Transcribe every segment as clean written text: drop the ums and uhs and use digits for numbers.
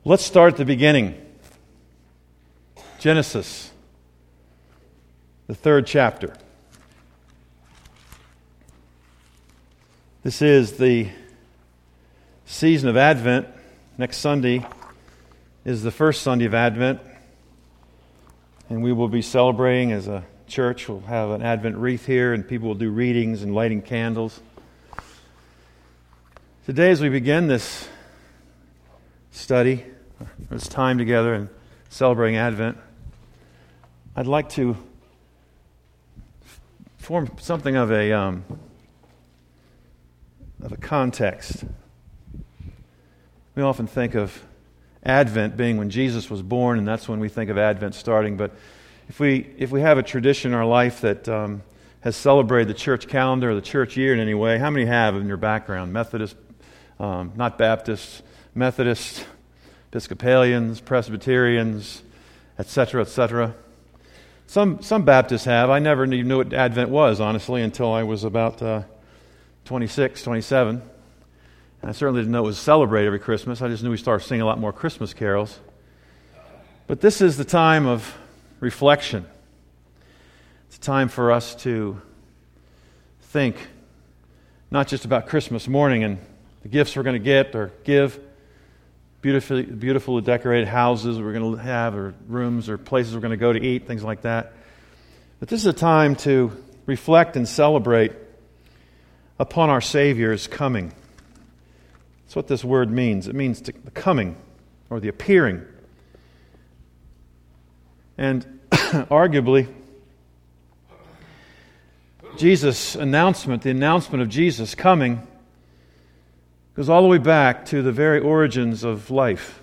Let's start at the beginning. Genesis, the 3rd chapter. This is the season of Advent. Next Sunday is the first Sunday of Advent, and we will be celebrating as a church. We'll have an Advent wreath here, and people will do readings and lighting candles. Today, as we begin this study, this time together and celebrating Advent, I'd like to form something of a context. We often think of Advent being when Jesus was born, and that's when we think of Advent starting. But if we have a tradition in our life that has celebrated the church calendar or the church year in any way, how many have in your background? Methodist, not Baptists, Methodists, Episcopalians, Presbyterians, etc., etc. Some Baptists have. I never even knew what Advent was, honestly, until I was about 26, 27. And I certainly didn't know it was celebrated every Christmas. I just knew we started singing a lot more Christmas carols. But this is the time of reflection. It's a time for us to think not just about Christmas morning and the gifts we're going to get or give, beautifully decorated houses we're going to have, or rooms or places we're going to go to eat, things like that. But this is a time to reflect and celebrate upon our Savior's coming. That's what this word means. It means the coming or the appearing. And arguably, Jesus' announcement, the announcement of Jesus coming, goes all the way back to the very origins of life.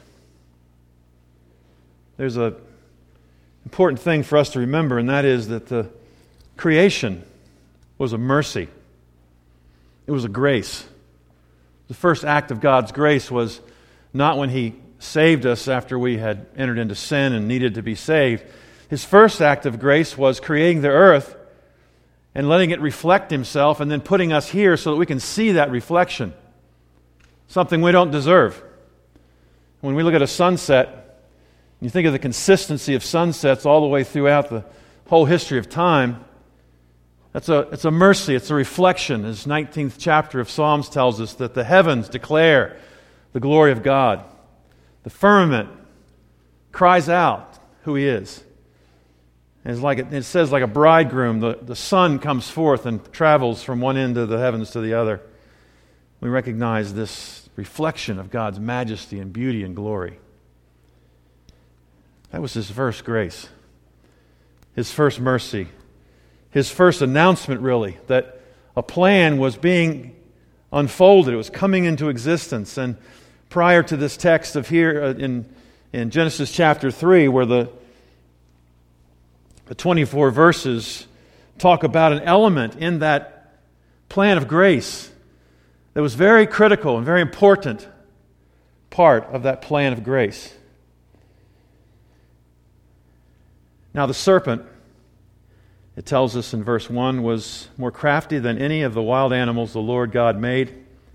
There's an important thing for us to remember, and that is that the creation was a mercy. It was a grace. The first act of God's grace was not when He saved us after we had entered into sin and needed to be saved. His first act of grace was creating the earth and letting it reflect Himself, and then putting us here so that we can see that reflection. Something we don't deserve. When we look at a sunset, you think of the consistency of sunsets all the way throughout the whole history of time. It's a mercy, it's a reflection. As 19th chapter of Psalms tells us, that the heavens declare the glory of God. The firmament cries out who He is. And it says like a bridegroom, the sun comes forth and travels from one end of the heavens to the other. We recognize this reflection of God's majesty and beauty and glory. That was His first grace, His first mercy, His first announcement, really, that a plan was being unfolded. It was coming into existence. And prior to this text of here in Genesis chapter 3, where the 24 verses talk about an element in that plan of grace that was very critical and very important part of that plan of grace. Now the serpent, it tells us in verse 1, was more crafty than any of the wild animals the Lord God made.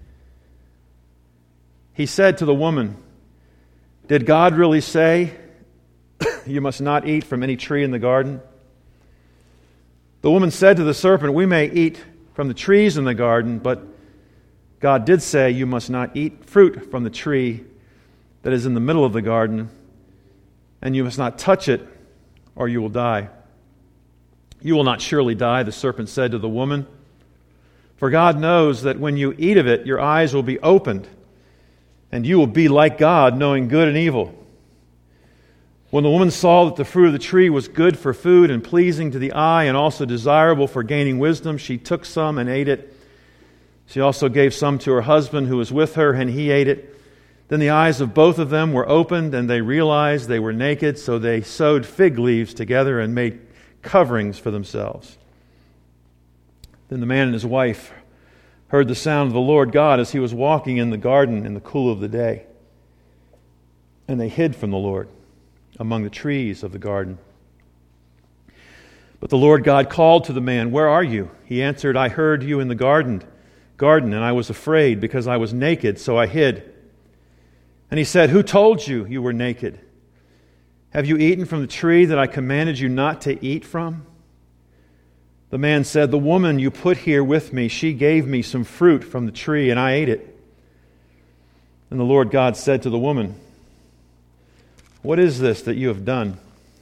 He said to the woman, "Did God really say, 'You must not eat from any tree in the garden'?" The woman said to the serpent, "We may eat from the trees in the garden, but God did say, 'You must not eat fruit from the tree that is in the middle of the garden, and you must not touch it, or you will die.' 'You will not surely die,' the serpent said to the woman, 'for God knows that when you eat of it, your eyes will be opened, and you will be like God, knowing good and evil.' When the woman saw that the fruit of the tree was good for food and pleasing to the eye and also desirable for gaining wisdom, she took some and ate it. She also gave some to her husband who was with her, and he ate it. Then the eyes of both of them were opened, and they realized they were naked, so they sewed fig leaves together and made coverings for themselves. Then the man and his wife heard the sound of the Lord God as He was walking in the garden in the cool of the day. And they hid from the Lord among the trees of the garden. But the Lord God called to the man, "Where are you?" He answered, "I heard you in the garden, and I was afraid because I was naked, so I hid." And he said, "Who told you you were naked? Have you eaten from the tree that I commanded you not to eat from?" The man said, "The woman you put here with me, she gave me some fruit from the tree, and I ate it." And the Lord God said to the woman, "What is this that you have done?"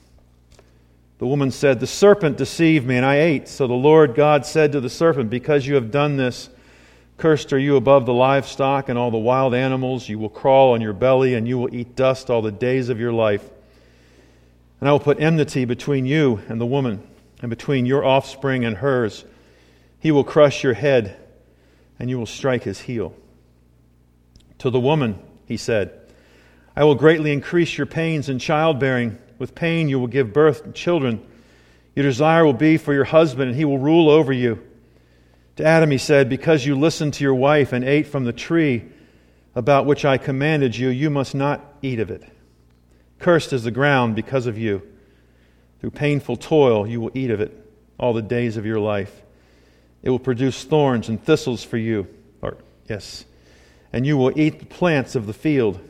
The woman said, "The serpent deceived me, and I ate." So the Lord God said to the serpent, "Because you have done this, cursed are you above the livestock and all the wild animals. You will crawl on your belly, and you will eat dust all the days of your life. And I will put enmity between you and the woman, and between your offspring and hers. He will crush your head, and you will strike his heel." To the woman, he said, "I will greatly increase your pains in childbearing. With pain you will give birth to children. Your desire will be for your husband, and he will rule over you." To Adam he said, "Because you listened to your wife and ate from the tree about which I commanded you, you must not eat of it. Cursed is the ground because of you. Through painful toil you will eat of it all the days of your life. It will produce thorns and thistles for you. And you will eat the plants of the field.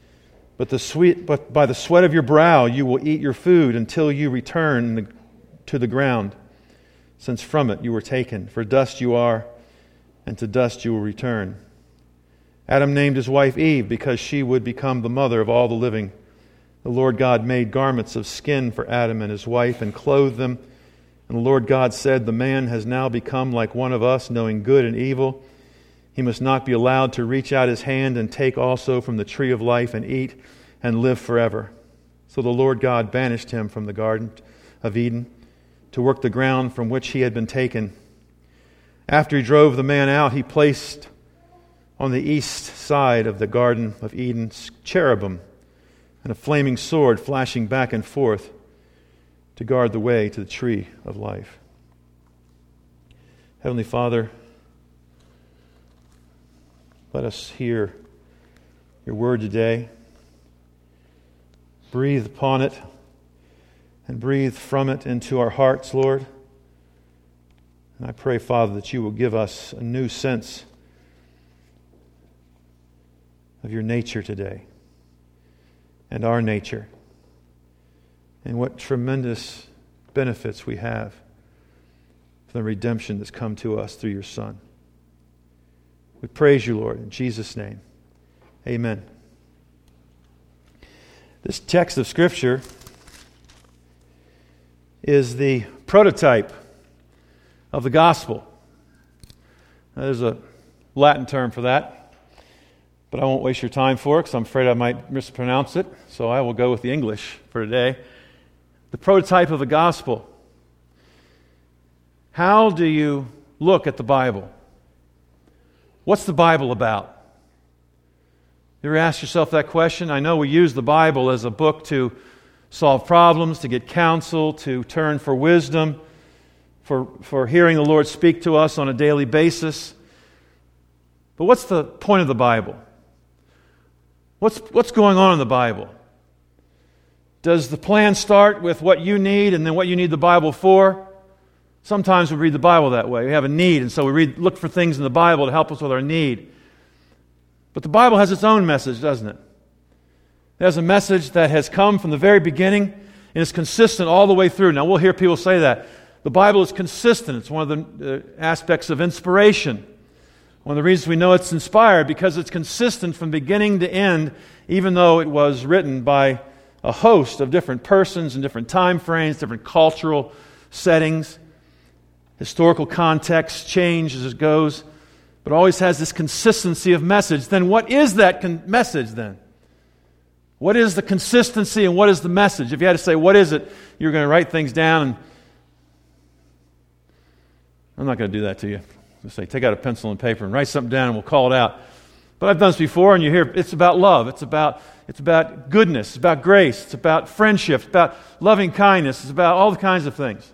But by the sweat of your brow you will eat your food until you return to the ground, since from it you were taken. For dust you are, and to dust you will return." Adam named his wife Eve because she would become the mother of all the living. The Lord God made garments of skin for Adam and his wife and clothed them. And the Lord God said, "The man has now become like one of us, knowing good and evil. He must not be allowed to reach out his hand and take also from the tree of life and eat and live forever." So the Lord God banished him from the Garden of Eden to work the ground from which he had been taken. After he drove the man out, he placed on the east side of the Garden of Eden cherubim and a flaming sword flashing back and forth to guard the way to the tree of life. Heavenly Father, let us hear your word today. Breathe upon it and breathe from it into our hearts, Lord. And I pray, Father, that you will give us a new sense of your nature today and our nature, and what tremendous benefits we have from the redemption that's come to us through your Son. We praise you, Lord, in Jesus' name. Amen. This text of Scripture is the prototype of the gospel. Now, there's a Latin term for that, but I won't waste your time for it because I'm afraid I might mispronounce it, so I will go with the English for today. The prototype of the gospel. How do you look at the Bible? What's the Bible about? You ever ask yourself that question? I know we use the Bible as a book to solve problems, to get counsel, to turn for wisdom, for hearing the Lord speak to us on a daily basis. But what's the point of the Bible? What's going on in the Bible? Does the plan start with what you need and then what you need the Bible for? Sometimes we read the Bible that way. We have a need, and so we look for things in the Bible to help us with our need. But the Bible has its own message, doesn't it? It has a message that has come from the very beginning and is consistent all the way through. Now, we'll hear people say that. The Bible is consistent. It's one of the aspects of inspiration. One of the reasons we know it's inspired, because it's consistent from beginning to end, even though it was written by a host of different persons and different time frames, different cultural settings. Historical context change as it goes, but always has this consistency of message. Then what is that message then? What is the consistency and what is the message? If you had to say, what is it? You're going to write things down, and I'm not going to do that to you. I'll say, take out a pencil and paper and write something down and we'll call it out. But I've done this before, and you hear it's about love. It's about goodness. It's about grace. It's about friendship. It's about loving kindness. It's about all the kinds of things.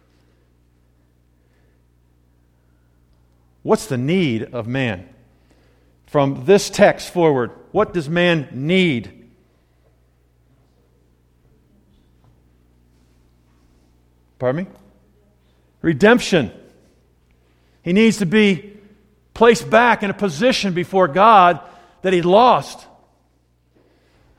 What's the need of man? From this text forward, what does man need? Pardon me? Redemption. He needs to be placed back in a position before God that he'd lost.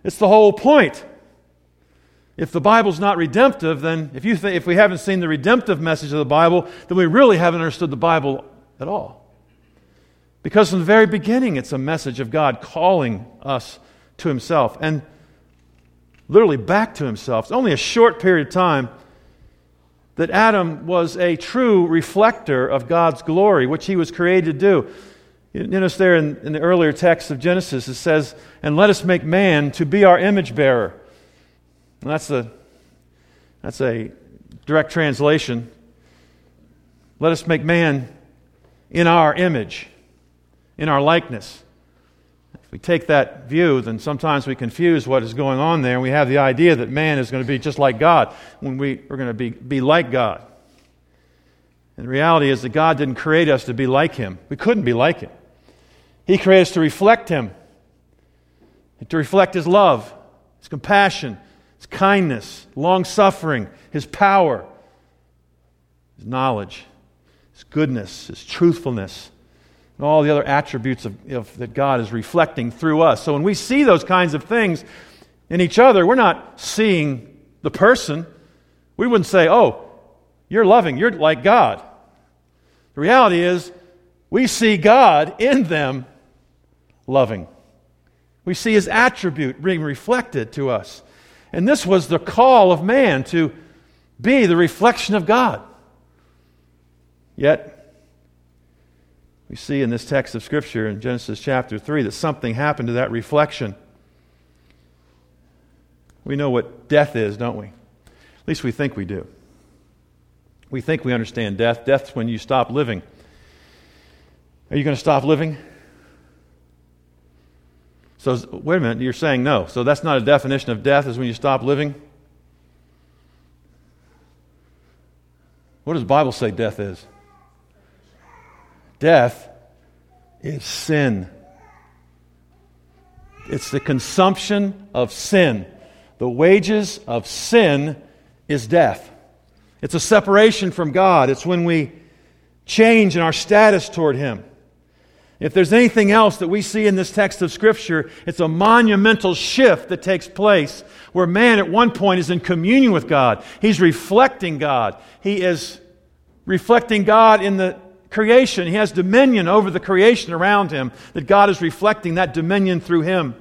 It's the whole point. If the Bible's not redemptive, then if we haven't seen the redemptive message of the Bible, then we really haven't understood the Bible at all. Because from the very beginning, it's a message of God calling us to Himself and literally back to Himself. It's only a short period of time that Adam was a true reflector of God's glory, which he was created to do. You notice there in the earlier text of Genesis, it says, "And let us make man to be our image bearer." And that's a direct translation. Let us make man in our image, in our likeness. If we take that view, then sometimes we confuse what is going on there, and we have the idea that man is going to be just like God when we're going to be like God. And the reality is that God didn't create us to be like Him. We couldn't be like Him. He created us to reflect Him, to reflect His love, His compassion, His kindness, long-suffering, His power, His knowledge, His goodness, His truthfulness, and all the other attributes that God is reflecting through us. So when we see those kinds of things in each other, we're not seeing the person. We wouldn't say, "Oh, you're loving, you're like God." The reality is, we see God in them loving. We see His attribute being reflected to us. And this was the call of man, to be the reflection of God. Yet, we see in this text of Scripture in Genesis chapter 3 that something happened to that reflection. We know what death is, don't we? At least we think we do. We think we understand death. Death's when you stop living. Are you going to stop living? So, wait a minute, you're saying no. So that's not a definition of death, is when you stop living? What does the Bible say death is? Death is sin. It's the consumption of sin. The wages of sin is death. It's a separation from God. It's when we change in our status toward Him. If there's anything else that we see in this text of Scripture, it's a monumental shift that takes place where man at one point is in communion with God. He's reflecting God. He is reflecting God in the creation. He has dominion over the creation around him, that God is reflecting that dominion through him.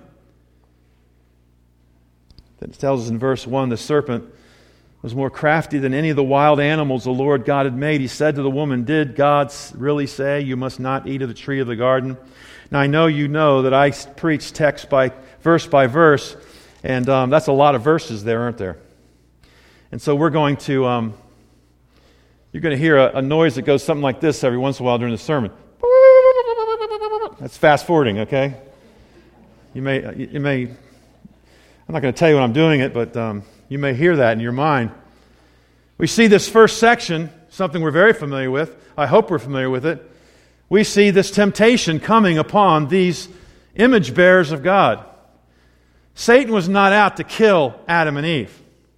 It tells us in verse 1, the serpent was more crafty than any of the wild animals the Lord God had made. He said to the woman, "Did God really say you must not eat of the tree of the garden?" Now I know you know that I preach text by verse, and that's a lot of verses there, aren't there? And so we're going to, you're going to hear a noise that goes something like this every once in a while during the sermon. That's fast forwarding, okay? You may. I'm not going to tell you when I'm doing it, but you may hear that in your mind. We see this first section, something we're very familiar with. I hope we're familiar with it. We see this temptation coming upon these image bearers of God. Satan was not out to kill Adam and Eve.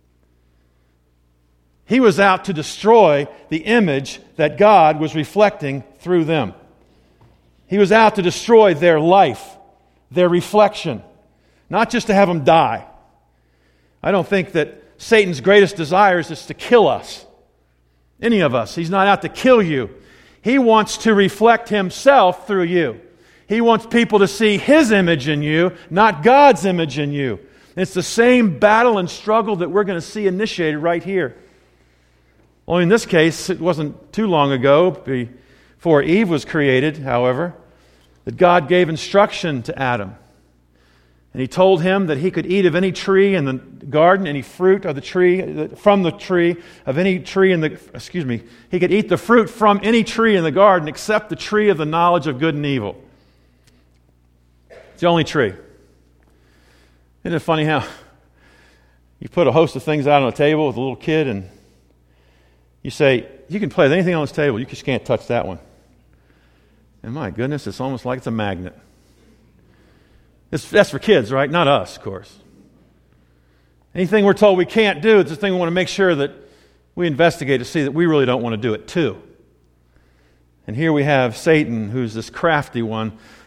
He was out to destroy the image that God was reflecting through them. He was out to destroy their life, their reflection, not just to have them die. I don't think that Satan's greatest desire is just to kill us, any of us. He's not out to kill you. He wants to reflect himself through you. He wants people to see his image in you, not God's image in you. And it's the same battle and struggle that we're going to see initiated right here. Only in this case, it wasn't too long ago, before Eve was created, however, that God gave instruction to Adam. And He told him that he could eat of any tree in the garden, any fruit of the tree, from the tree, of any tree in the, he could eat the fruit from any tree in the garden except the tree of the knowledge of good and evil. It's the only tree. Isn't it funny how you put a host of things out on a table with a little kid and you say, you can play with anything on this table, you just can't touch that one. And my goodness, it's almost like it's a magnet. That's for kids, right? Not us, of course. Anything we're told we can't do, it's the thing we want to make sure that we investigate to see that we really don't want to do it too. And here we have Satan, who's this crafty one, that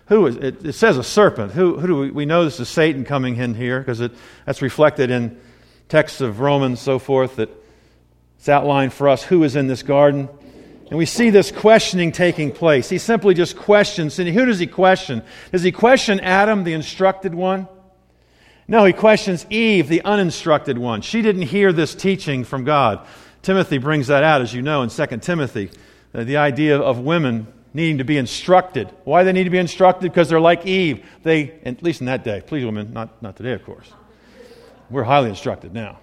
Who is it? It says a serpent. Who do we know this is Satan coming in here, because that's reflected in texts of Romans, so forth, that it's outlined for us who is in this garden. And we see this questioning taking place. He simply just questions. And who does he question? Does he question Adam, the instructed one? No, he questions Eve, the uninstructed one. She didn't hear this teaching from God. Timothy brings that out, as you know, in 2 Timothy. The idea of women needing to be instructed. Why do they need to be instructed? Because they're like Eve. At least in that day. Please, women, not today, of course. We're highly instructed now.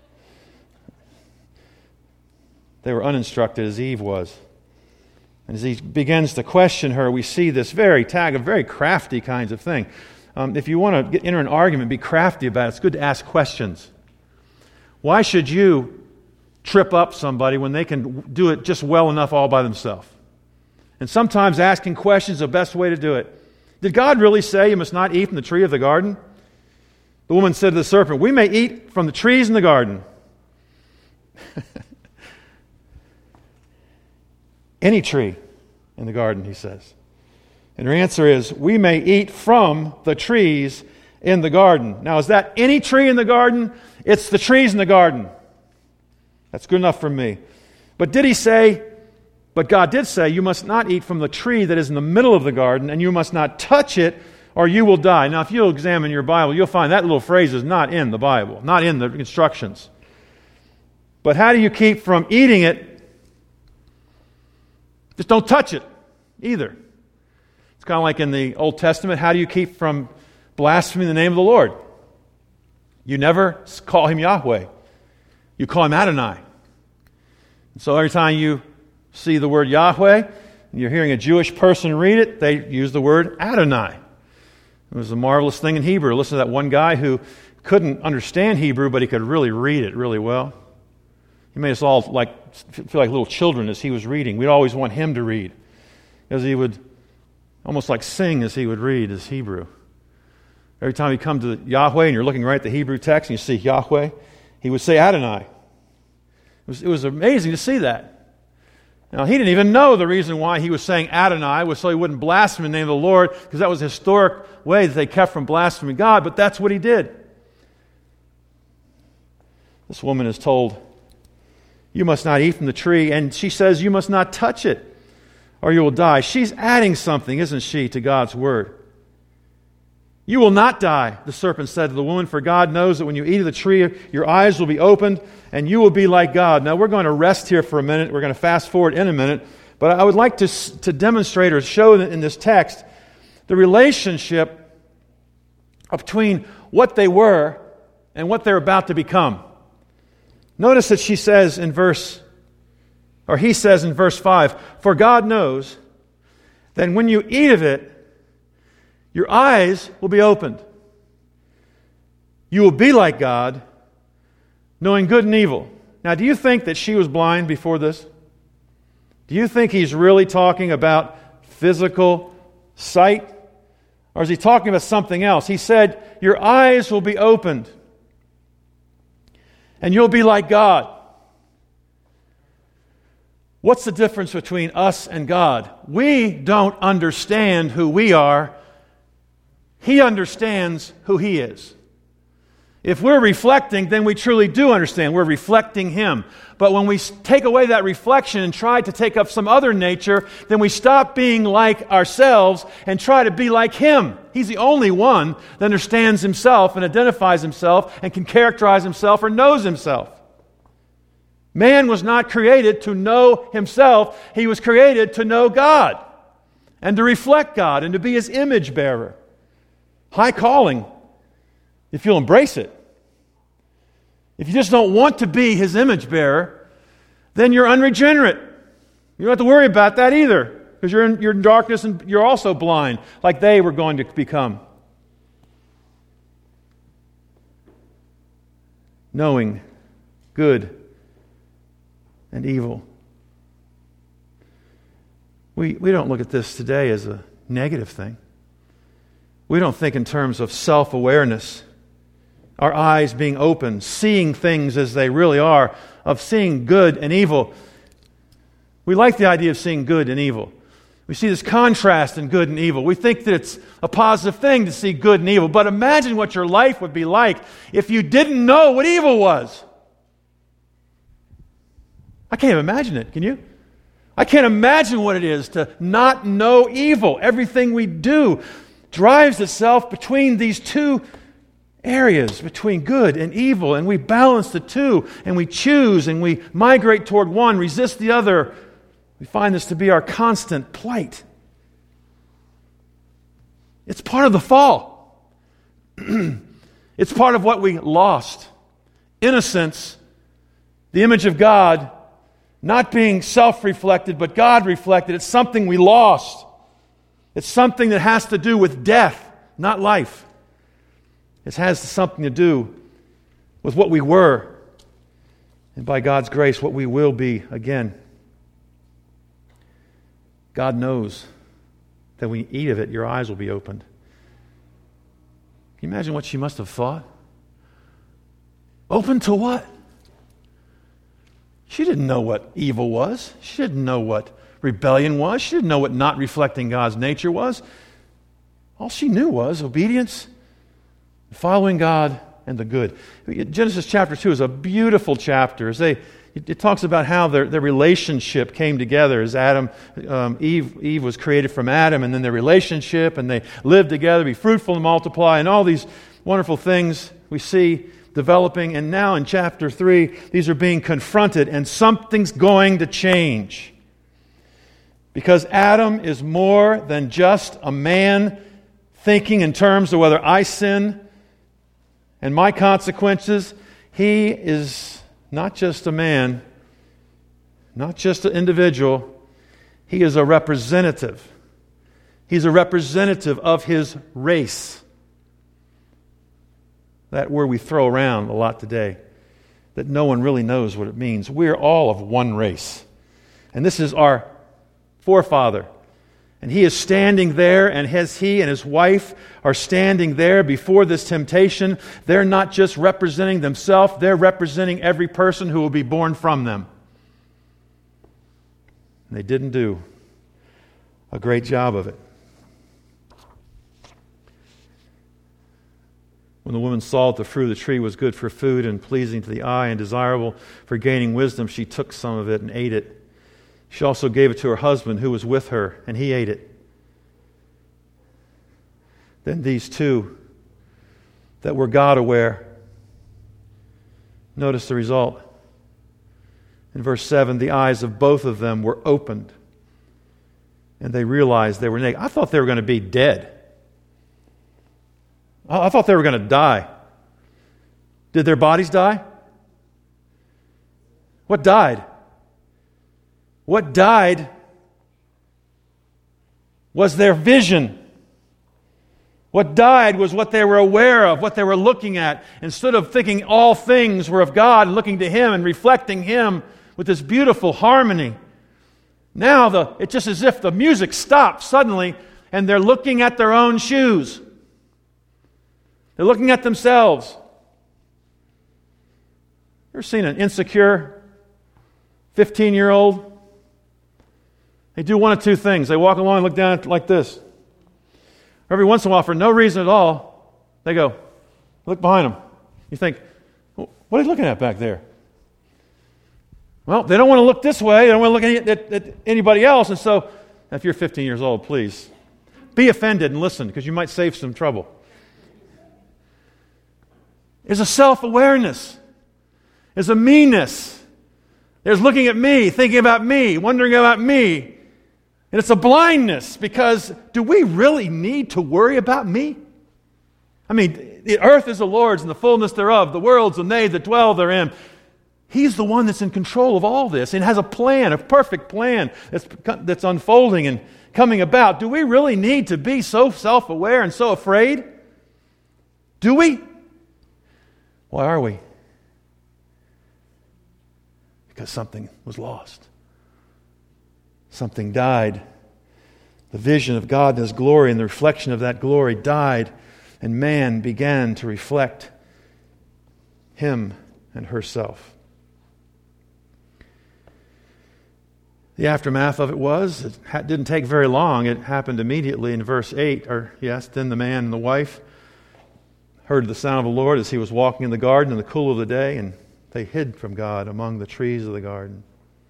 They were uninstructed as Eve was. And as he begins to question her, we see this very crafty kinds of thing. If you want to enter an argument, be crafty about it. It's good to ask questions. Why should you trip up somebody when they can do it just well enough all by themselves? And sometimes asking questions is the best way to do it. Did God really say you must not eat from the tree of the garden? The woman said to the serpent, "We may eat from the trees in the garden." Any tree in the garden, he says. And her answer is, "We may eat from the trees in the garden." Now, is that any tree in the garden? It's the trees in the garden. That's good enough for me. But God did say, "You must not eat from the tree that is in the middle of the garden, and you must not touch it, or you will die." Now, if you'll examine your Bible, you'll find that little phrase is not in the Bible, not in the instructions. But how do you keep from eating it? Just don't touch it either. It's kind of like in the Old Testament. How do you keep from blaspheming the name of the Lord? You never call him Yahweh. You call him Adonai. And so every time you see the word Yahweh, and you're hearing a Jewish person read it, they use the word Adonai. It was a marvelous thing in Hebrew. Listen to that one guy who couldn't understand Hebrew, but he could really read it really well. He made us all feel like little children as he was reading. We'd always want him to read, because he would almost like sing as he would read his Hebrew. Every time you come to Yahweh and you're looking right at the Hebrew text and you see Yahweh, he would say Adonai. It was amazing to see that. Now, he didn't even know the reason why he was saying Adonai was so he wouldn't blaspheme the name of the Lord, because that was a historic way that they kept from blaspheming God, but that's what he did. This woman is told, "You must not eat from the tree," and she says, "You must not touch it, or you will die." She's adding something, isn't she, to God's word. "You will not die," the serpent said to the woman, "for God knows that when you eat of the tree, your eyes will be opened, and you will be like God." Now, we're going to rest here for a minute. We're going to fast forward in a minute. But I would like to demonstrate or show in this text the relationship between what they were and what they're about to become. Notice that he says in verse 5, "For God knows that when you eat of it, your eyes will be opened. You will be like God, knowing good and evil." Now, do you think that she was blind before this? Do you think he's really talking about physical sight? Or is he talking about something else? He said, "Your eyes will be opened, and you'll be like God." What's the difference between us and God? We don't understand who we are. He understands who He is. If we're reflecting, then we truly do understand. We're reflecting Him. But when we take away that reflection and try to take up some other nature, then we stop being like ourselves and try to be like Him. He's the only one that understands Himself and identifies Himself and can characterize Himself or knows Himself. Man was not created to know himself. He was created to know God and to reflect God and to be His image bearer. High calling, if you'll embrace it. If you just don't want to be His image bearer, then you're unregenerate. You don't have to worry about that either, because you're in darkness and you're also blind, like they were going to become. Knowing good and evil. We don't look at this today as a negative thing. We don't think in terms of self-awareness, our eyes being open, seeing things as they really are, of seeing good and evil. We like the idea of seeing good and evil. We see this contrast in good and evil. We think that it's a positive thing to see good and evil. But imagine what your life would be like if you didn't know what evil was. I can't imagine it, can you? I can't imagine what it is to not know evil. Everything we do drives itself between these two areas, between good and evil, and we balance the two, and we choose, and we migrate toward one, resist the other. We find this to be our constant plight. It's part of the fall. It's part of what we lost. Innocence, the image of God, not being self-reflected, but God-reflected. It's something we lost. It's something that has to do with death, not life. It has something to do with what we were, and by God's grace, what we will be again. God knows that when you eat of it, your eyes will be opened. Can you imagine what she must have thought? Open to what? She didn't know what evil was. She didn't know what rebellion was. She didn't know what not reflecting God's nature was. All she knew was obedience, following God, and the good. Genesis chapter 2 is a beautiful chapter. It talks about how their relationship came together as Eve was created from Adam, and then their relationship, and they lived together, be fruitful and multiply, and all these wonderful things we see developing. And now in chapter 3, these are being confronted, and something's going to change. Because Adam is more than just a man thinking in terms of whether I sin and my consequences. He is not just a man, not just an individual. He is a representative. He's a representative of his race. That word we throw around a lot today, that no one really knows what it means. We're all of one race. And this is our forefather. And he is standing there, and as he and his wife are standing there before this temptation, they're not just representing themselves, they're representing every person who will be born from them. And they didn't do a great job of it. When the woman saw that the fruit of the tree was good for food and pleasing to the eye and desirable for gaining wisdom, she took some of it and ate it. She also gave it to her husband who was with her, and he ate it. Then these two that were God-aware, notice the result. In verse 7, the eyes of both of them were opened, and they realized they were naked. I thought they were going to be dead. I thought they were going to die. Did their bodies die? What died? What died was their vision. What died was what they were aware of, what they were looking at. Instead of thinking all things were of God and looking to Him and reflecting Him with this beautiful harmony. Now it's just as if the music stopped suddenly and they're looking at their own shoes. They're looking at themselves. Ever seen an insecure 15-year-old? They do one of two things. They walk along and look down like this. Every once in a while, for no reason at all, they go, look behind them. You think, what are you looking at back there? Well, they don't want to look this way. They don't want to look at anybody else. And so, if you're 15 years old, please be offended and listen, because you might save some trouble. There's a self-awareness. There's a meanness. There's looking at me, thinking about me, wondering about me. And it's a blindness, because do we really need to worry about me? I mean, the earth is the Lord's and the fullness thereof, the worlds and they that dwell therein. He's the one that's in control of all this and has a plan, a perfect plan that's unfolding and coming about. Do we really need to be so self-aware and so afraid? Do we? Why are we? Because something was lost. Something died. The vision of God and His glory and the reflection of that glory died, and man began to reflect him and herself. The aftermath of it was, didn't take very long. It happened immediately in verse 8. Then the man and the wife heard the sound of the Lord as he was walking in the garden in the cool of the day, and they hid from God among the trees of the garden.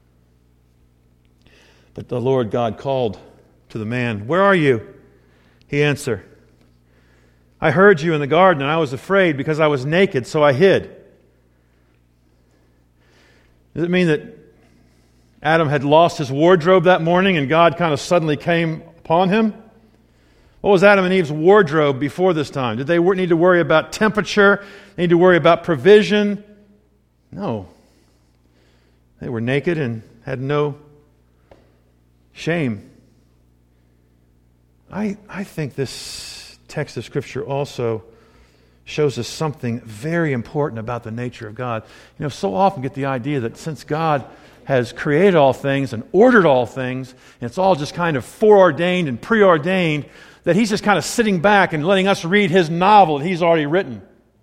But the Lord God called to the man, "Where are you?" He answered, "I heard you in the garden, and I was afraid because I was naked, so I hid." Does it mean that Adam had lost his wardrobe that morning and God kind of suddenly came upon him? What was Adam and Eve's wardrobe before this time? Did they need to worry about temperature? They need to worry about provision? No. They were naked and had no shame. I think this text of Scripture also shows us something very important about the nature of God. So often get the idea that since God has created all things and ordered all things, and it's all just kind of foreordained and preordained, that He's just kind of sitting back and letting us read His novel that He's already written.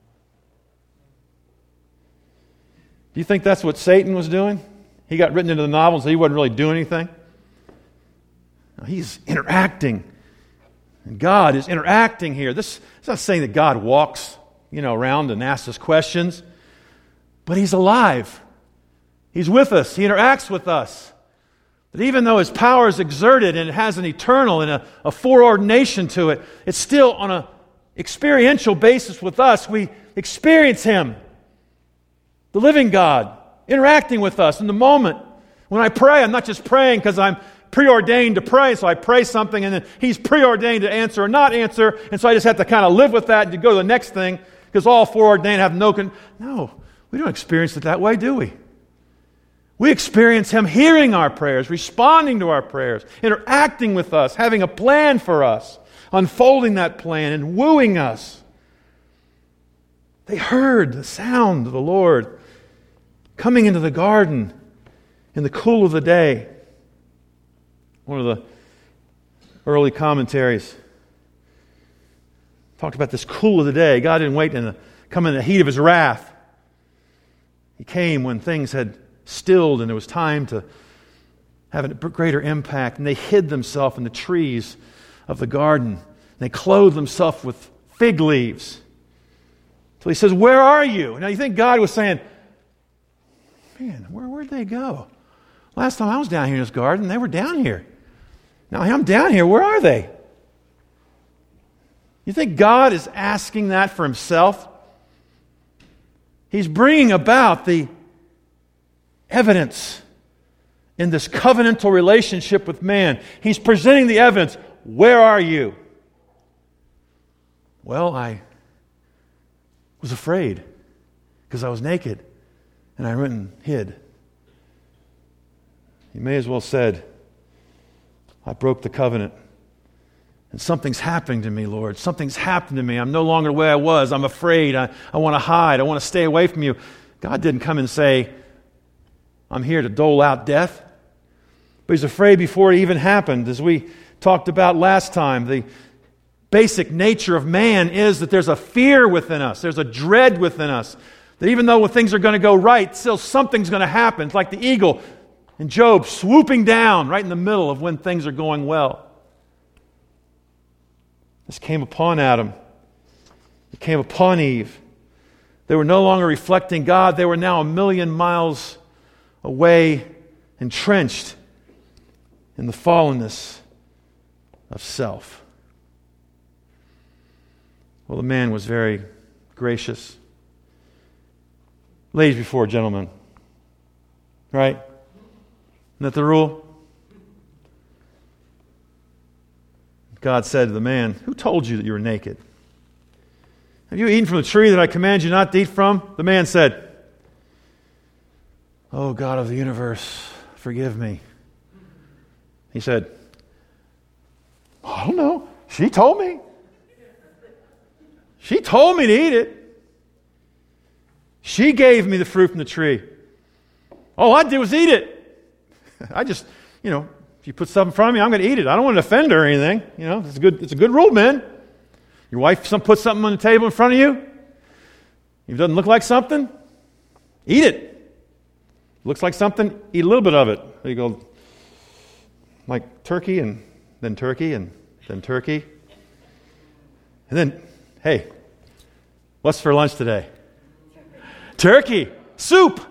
Do you think that's what Satan was doing? He got written into the novel, so he wasn't really doing anything? No, he's interacting. And God is interacting here. This is not saying that God walks, around and asks us questions, but He's alive. He's with us. He interacts with us. That even though His power is exerted and it has an eternal and a foreordination to it, it's still on an experiential basis with us. We experience Him, the living God, interacting with us in the moment. When I pray, I'm not just praying because I'm preordained to pray, so I pray something and then He's preordained to answer or not answer, and so I just have to kind of live with that and to go to the next thing because all foreordained have no... No, we don't experience it that way, do we? We experience Him hearing our prayers, responding to our prayers, interacting with us, having a plan for us, unfolding that plan and wooing us. They heard the sound of the Lord coming into the garden in the cool of the day. One of the early commentaries talked about this cool of the day. God didn't wait and come in the heat of His wrath. He came when things had stilled and it was time to have a greater impact. And they hid themselves in the trees of the garden. And they clothed themselves with fig leaves. So He says, "Where are you?" Now you think God was saying, "Man, where'd they go? Last time I was down here in this garden, they were down here. Now I'm down here. Where are they?" You think God is asking that for Himself? He's bringing about the evidence in this covenantal relationship with man. He's presenting the evidence. Where are you? Well, I was afraid because I was naked and I went and hid. He may as well said, I broke the covenant. And something's happening to me, Lord. Something's happened to me. I'm no longer the way I was. I'm afraid. I want to hide. I want to stay away from you. God didn't come and say, I'm here to dole out death. But He's afraid before it even happened. As we talked about last time, the basic nature of man is that there's a fear within us. There's a dread within us. That even though things are going to go right, still something's going to happen. It's like the eagle in Job swooping down right in the middle of when things are going well. This came upon Adam. It came upon Eve. They were no longer reflecting God. They were now 1,000,000 miles away, entrenched in the fallenness of self. Well, the man was very gracious. Ladies before gentlemen. Right? Isn't that the rule? God said to the man, who told you that you were naked? Have you eaten from the tree that I command you not to eat from? The man said, Oh, God of the universe, forgive me. He said, I don't know. She told me. She told me to eat it. She gave me the fruit from the tree. All I did was eat it. I just, if you put something in front of me, I'm going to eat it. I don't want to offend her or anything. It's a good rule, man. Your wife puts something on the table in front of you. If it doesn't look like something, eat it. Looks like something, eat a little bit of it. There you go. like turkey and then turkey and then turkey. And then, hey, what's for lunch today? Turkey. Soup.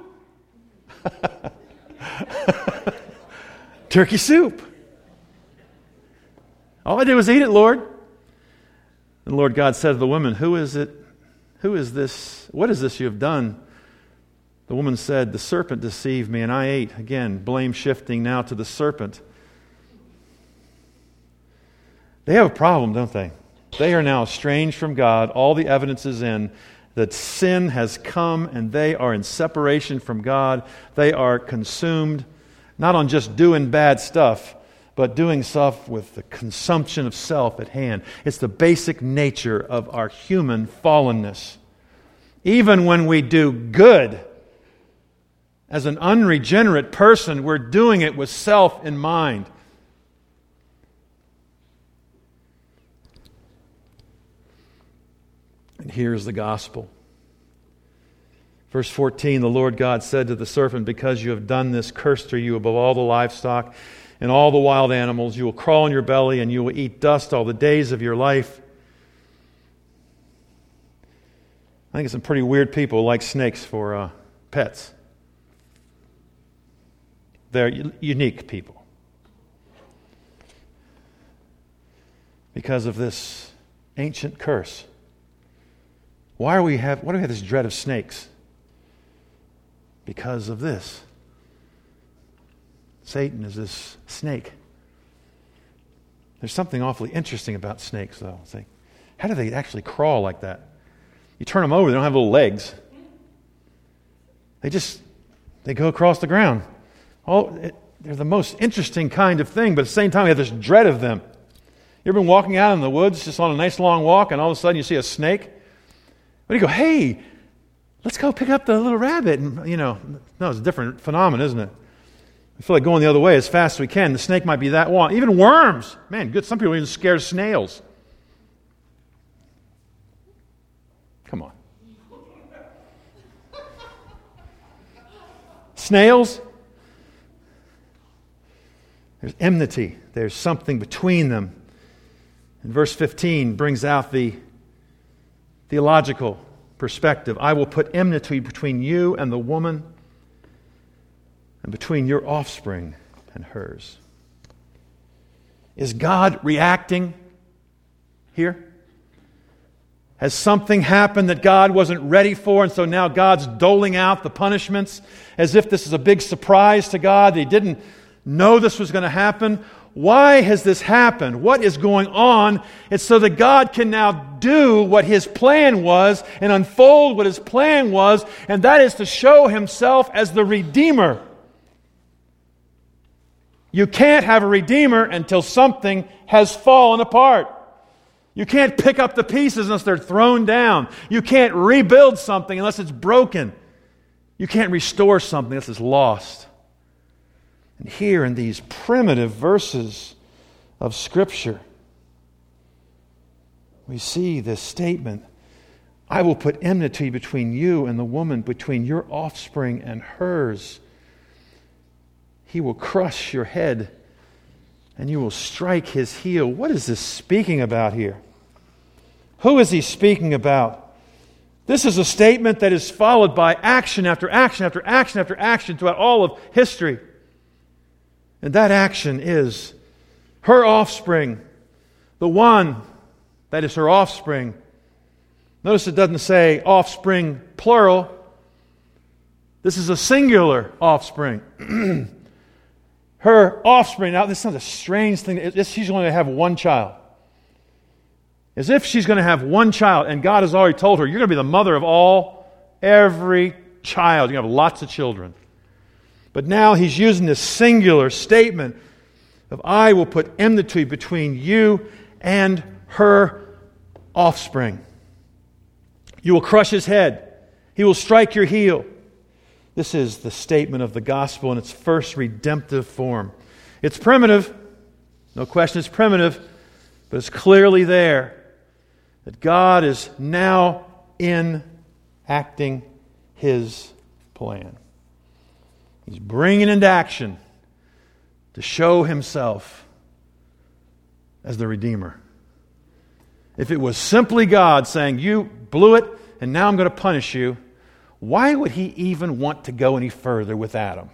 Turkey soup. All I did was eat it, Lord. And Lord God said to the woman, Who is it? Who is this? What is this you have done? The woman said, The serpent deceived me and I ate. Again, blame shifting now to the serpent. They have a problem, don't they? They are now estranged from God. All the evidence is in that sin has come and they are in separation from God. They are consumed, not on just doing bad stuff, but doing stuff with the consumption of self at hand. It's the basic nature of our human fallenness. Even when we do good, as an unregenerate person, we're doing it with self in mind. And here's the gospel. Verse 14, the Lord God said to the serpent, Because you have done this, cursed are you above all the livestock and all the wild animals. You will crawl on your belly and you will eat dust all the days of your life. I think some pretty weird people like snakes for pets. They're unique people. Because of this ancient curse. Why do we have this dread of snakes? Because of this. Satan is this snake. There's something awfully interesting about snakes, though. It's like, how do they actually crawl like that? You turn them over, they don't have little legs. They go across the ground. They're the most interesting kind of thing, but at the same time, we have this dread of them. You ever been walking out in the woods, just on a nice long walk, and all of a sudden you see a snake? But you go, hey, let's go pick up the little rabbit. And, no, it's a different phenomenon, isn't it? I feel like going the other way as fast as we can. The snake might be that one. Even worms. Man, good. Some people are even scared of snails. Come on. Snails? There's enmity. There's something between them. And verse 15 brings out the theological perspective. I will put enmity between you and the woman, and between your offspring and hers. Is God reacting here? Has something happened that God wasn't ready for, and so now God's doling out the punishments as if this is a big surprise to God, that He didn't know this was going to happen? Why has this happened? What is going on? It's so that God can now do what His plan was and unfold what His plan was, and that is to show Himself as the Redeemer. You can't have a Redeemer until something has fallen apart. You can't pick up the pieces unless they're thrown down. You can't rebuild something unless it's broken. You can't restore something unless it's lost. And here in these primitive verses of Scripture, we see this statement, I will put enmity between you and the woman, between your offspring and hers. He will crush your head and you will strike his heel. What is this speaking about here? Who is he speaking about? This is a statement that is followed by action after action after action after action throughout all of history. And that action is her offspring, the one that is her offspring. Notice it doesn't say offspring plural. This is a singular offspring. Her offspring. Now, this sounds a strange thing. She's going to have one child. As if she's going to have one child, and God has already told her, you're going to be the mother of every child. You're going to have lots of children. But now He's using this singular statement of, I will put enmity between you and her offspring. You will crush his head. He will strike your heel. This is the statement of the gospel in its first redemptive form. It's primitive. No question it's primitive. But it's clearly there that God is now enacting His plan. He's bringing into action to show himself as the Redeemer. If it was simply God saying, you blew it and now I'm going to punish you, why would he even want to go any further with Adam?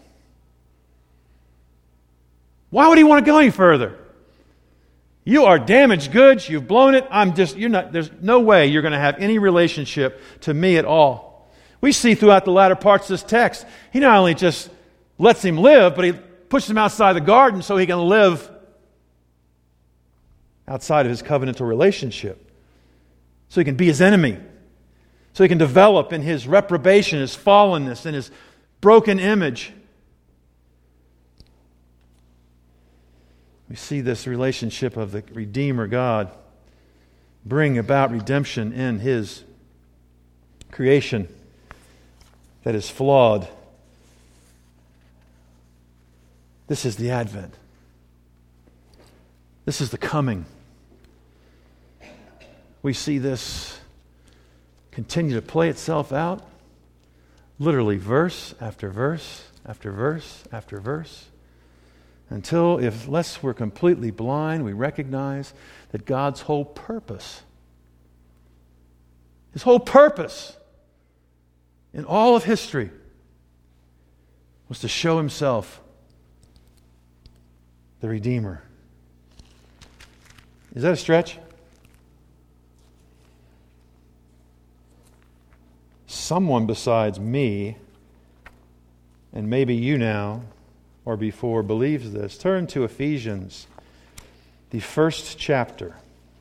Why would he want to go any further? You are damaged goods, you've blown it, there's no way you're going to have any relationship to me at all. We see throughout the latter parts of this text, he not only just lets him live, but he pushes him outside the garden so he can live outside of his covenantal relationship. So he can be his enemy. So he can develop in his reprobation, his fallenness, and his broken image. We see this relationship of the Redeemer God bring about redemption in his creation that is flawed. This is the Advent. This is the coming. We see this continue to play itself out, literally verse after verse after verse after verse, until, unless we're completely blind, we recognize that God's whole purpose, his whole purpose in all of history, was to show himself the Redeemer. Is that a stretch? Someone besides me, and maybe you now or before, believes this. Turn to Ephesians, the first chapter.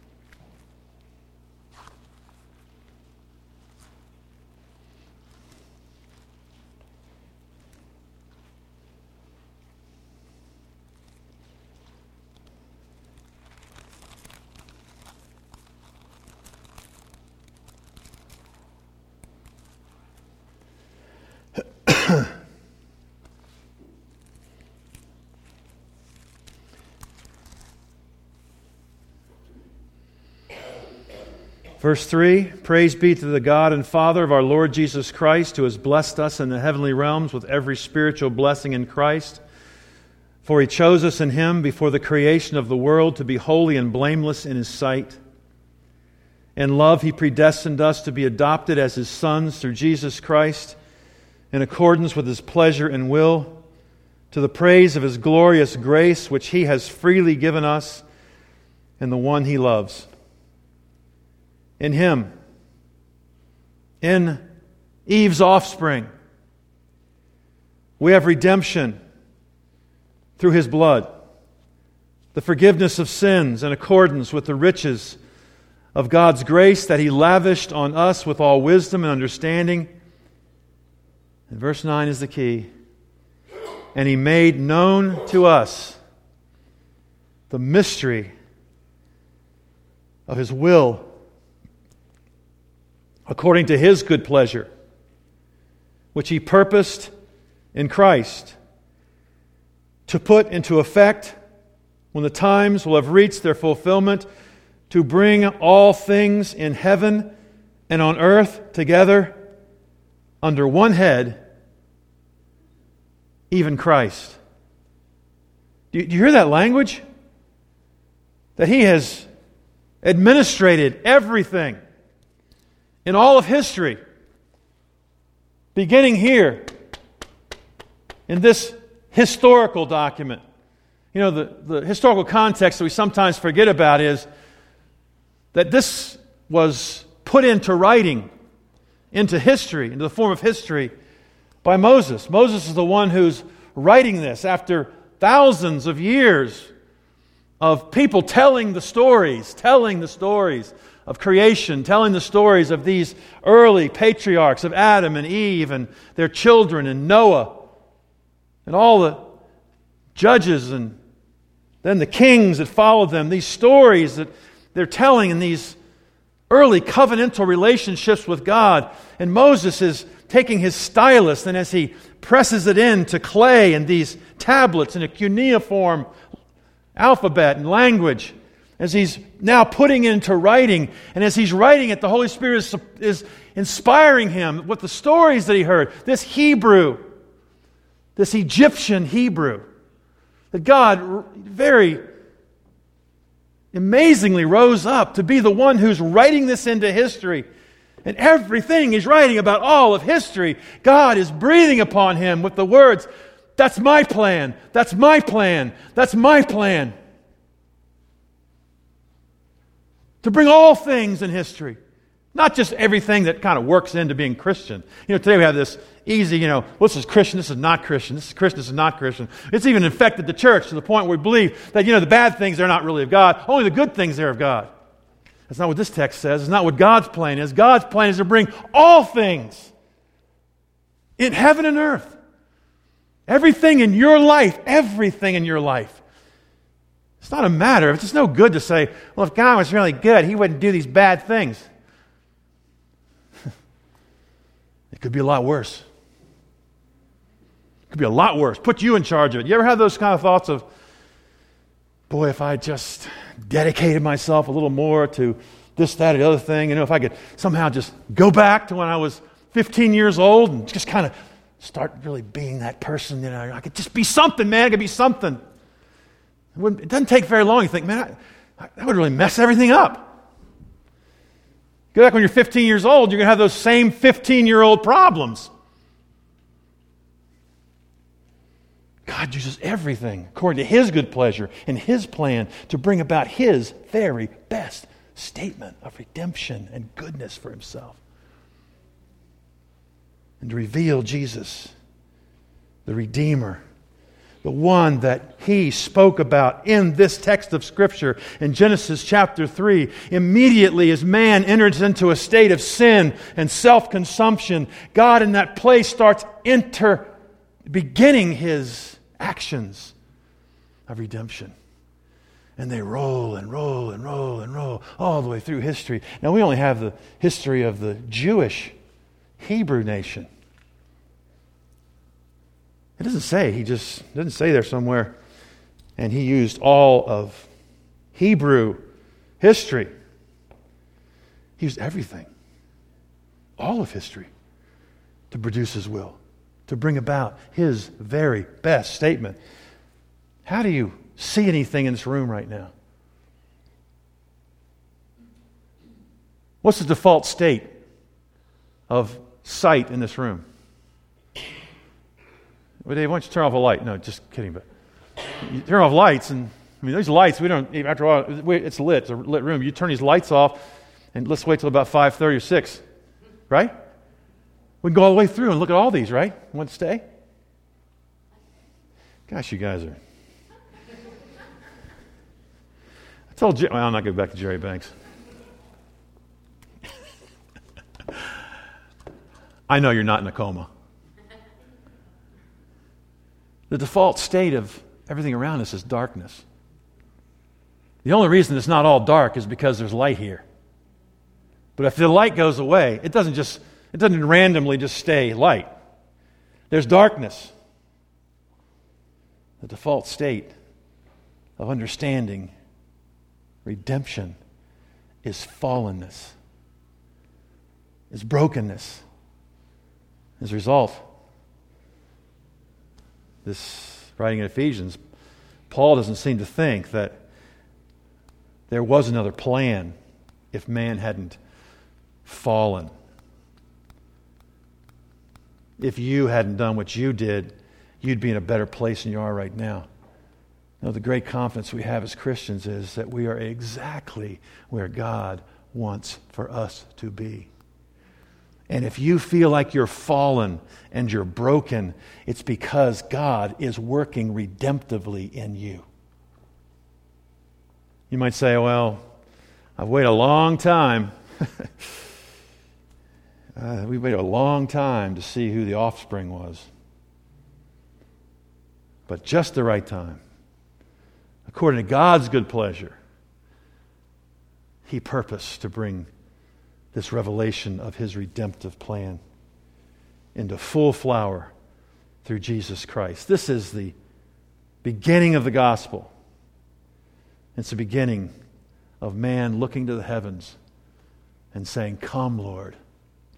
Verse 3, praise be to the God and Father of our Lord Jesus Christ, who has blessed us in the heavenly realms with every spiritual blessing in Christ. For he chose us in him before the creation of the world to be holy and blameless in his sight. In love he predestined us to be adopted as his sons through Jesus Christ, in accordance with his pleasure and will, to the praise of his glorious grace, which he has freely given us in the one he loves. In him, in Eve's offspring, we have redemption through his blood, the forgiveness of sins in accordance with the riches of God's grace that he lavished on us with all wisdom and understanding. And verse 9 is the key. And he made known to us the mystery of his will, according to his good pleasure, which he purposed in Christ to put into effect when the times will have reached their fulfillment, to bring all things in heaven and on earth together under one head, even Christ. Do you hear that language? That he has administrated everything in all of history, beginning here in this historical document. You know, the historical context that we sometimes forget about is that this was put into writing, into history, into the form of history, by Moses. Moses is the one who's writing this after thousands of years of people telling the stories of creation, telling the stories of these early patriarchs of Adam and Eve and their children and Noah and all the judges and then the kings that followed them. These stories that they're telling in these early covenantal relationships with God. And Moses is taking his stylus, and as he presses it into clay and these tablets in a cuneiform alphabet and language, as he's now putting it into writing, and as he's writing it, the Holy Spirit is inspiring him with the stories that he heard. This Hebrew, this Egyptian Hebrew, That God very amazingly rose up to be the one who's writing this into history. And everything he's writing about all of history, God is breathing upon him with the words, that's my plan, that's my plan, that's my plan. To bring all things in history. Not just everything that kind of works into being Christian. Today we have this easy, this is Christian, this is not Christian, this is Christian, this is not Christian. It's even infected the church to the point where we believe that, the bad things are not really of God, only the good things are of God. That's not what this text says. It's not what God's plan is. God's plan is to bring all things in heaven and earth. Everything in your life, everything in your life. It's not a matter. It's just no good to say, well, if God was really good, he wouldn't do these bad things. It could be a lot worse. It could be a lot worse. Put you in charge of it. You ever have those kind of thoughts of, boy, if I just dedicated myself a little more to this, that, or the other thing, if I could somehow just go back to when I was 15 years old and just kind of start really being that person, I could just be something, man. I could be something. It doesn't take very long. You think, man, that would really mess everything up. Go back when you're 15 years old, you're going to have those same 15-year-old problems. God uses everything according to his good pleasure and his plan to bring about his very best statement of redemption and goodness for himself. And to reveal Jesus, the Redeemer, the one that he spoke about in this text of Scripture in Genesis chapter 3. Immediately as man enters into a state of sin and self-consumption, God in that place starts beginning his actions of redemption. And they roll and roll and roll and roll all the way through history. Now we only have the history of the Jewish Hebrew nation. It doesn't say, doesn't say there somewhere, and he used all of Hebrew history. He used everything, all of history, to produce his will, to bring about his very best statement. How do you see anything in this room right now? What's the default state of sight in this room? Well, Dave, why don't you turn off a light? No, just kidding. But you turn off lights, and these lights, we don't, after a while, it's lit. It's a lit room. You turn these lights off, and let's wait till about 5:30 or 6, right? We can go all the way through and look at all these, right? Want to stay? Gosh, you guys are... I told Jerry... Well, I'm not going back to Jerry Banks. I know you're not in a coma. The default state of everything around us is darkness. The only reason it's not all dark is because there's light here. But if the light goes away, it doesn't randomly just stay light. There's darkness. The default state of understanding redemption is fallenness, is brokenness. As a result, this writing in Ephesians, Paul doesn't seem to think that there was another plan if man hadn't fallen. If you hadn't done what you did, you'd be in a better place than you are right now. No, the great confidence we have as Christians is that we are exactly where God wants for us to be. And if you feel like you're fallen and you're broken, it's because God is working redemptively in you. You might say, well, I've waited a long time. We waited a long time to see who the offspring was. But just the right time. According to God's good pleasure, He purposed to bring this revelation of His redemptive plan into full flower through Jesus Christ. This is the beginning of the gospel. It's the beginning of man looking to the heavens and saying, "Come, Lord,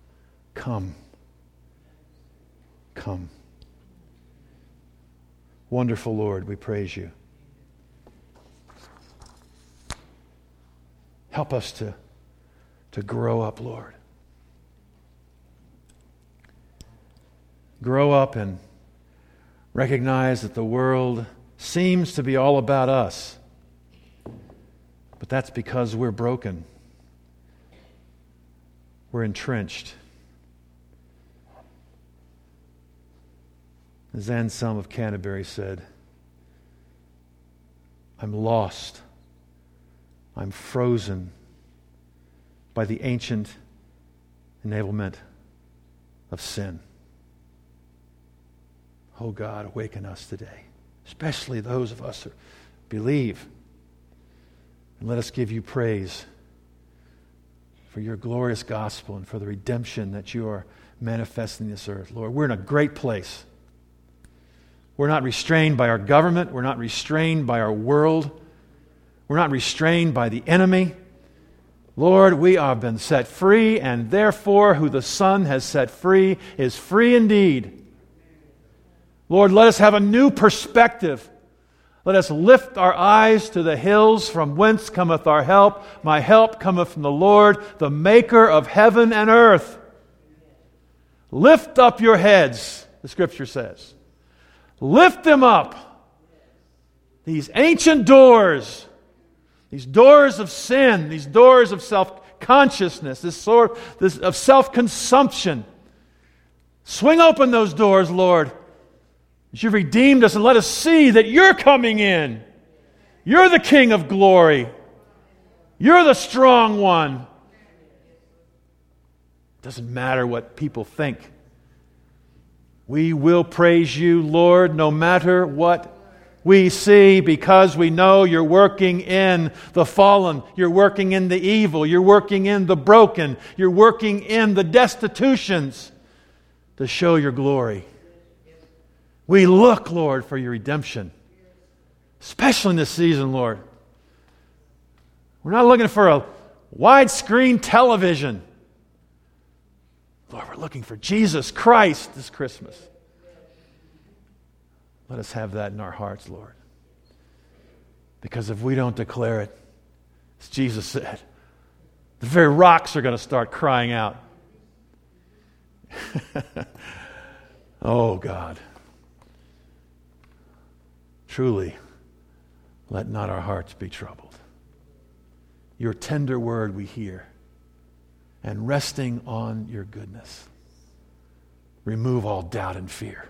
come, come." Wonderful Lord, we praise you. Help us to grow up, Lord. Grow up and recognize that the world seems to be all about us. But that's because we're broken. We're entrenched. As Anselm of Canterbury said, I'm lost. I'm frozen by the ancient enablement of sin. Oh God, awaken us today, especially those of us who believe. And let us give you praise for your glorious gospel and for the redemption that you are manifesting in this earth. Lord, we're in a great place. We're not restrained by our government. We're not restrained by our world. We're not restrained by the enemy. Lord, we have been set free, and therefore who the Son has set free is free indeed. Lord, let us have a new perspective. Let us lift our eyes to the hills from whence cometh our help. My help cometh from the Lord, the maker of heaven and earth. Lift up your heads, the Scripture says. Lift them up. These ancient doors, these doors of sin, these doors of self-consciousness, this of self-consumption. Swing open those doors, Lord. You've redeemed us, and let us see that you're coming in. You're the King of glory. You're the strong one. It doesn't matter what people think. We will praise you, Lord, no matter what we see, because we know you're working in the fallen. You're working in the evil. You're working in the broken. You're working in the destitutions to show your glory. We look, Lord, for your redemption, especially in this season, Lord. We're not looking for a widescreen television. Lord, we're looking for Jesus Christ this Christmas. Let us have that in our hearts, Lord. Because if we don't declare it, as Jesus said, the very rocks are going to start crying out. Oh, God. Truly, let not our hearts be troubled. Your tender word we hear, and resting on your goodness, remove all doubt and fear.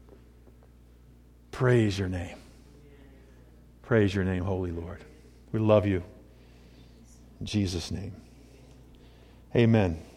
Praise your name. Praise your name, Holy Lord. We love you. In Jesus' name. Amen.